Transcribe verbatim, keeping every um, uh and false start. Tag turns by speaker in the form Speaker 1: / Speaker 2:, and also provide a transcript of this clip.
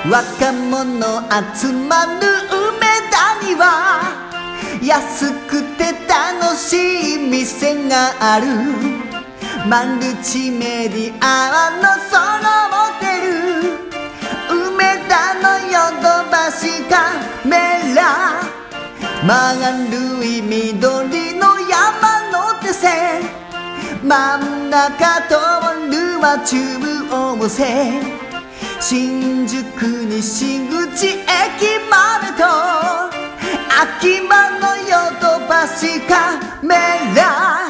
Speaker 1: 若者集まる梅田には安くて楽しい店がある。マルチメディアのそのモデル、梅田のヨドバシカメラ、丸い緑の山手線、真ん中通るは中央線、新宿西口駅までと秋葉のヨドバシカメラ。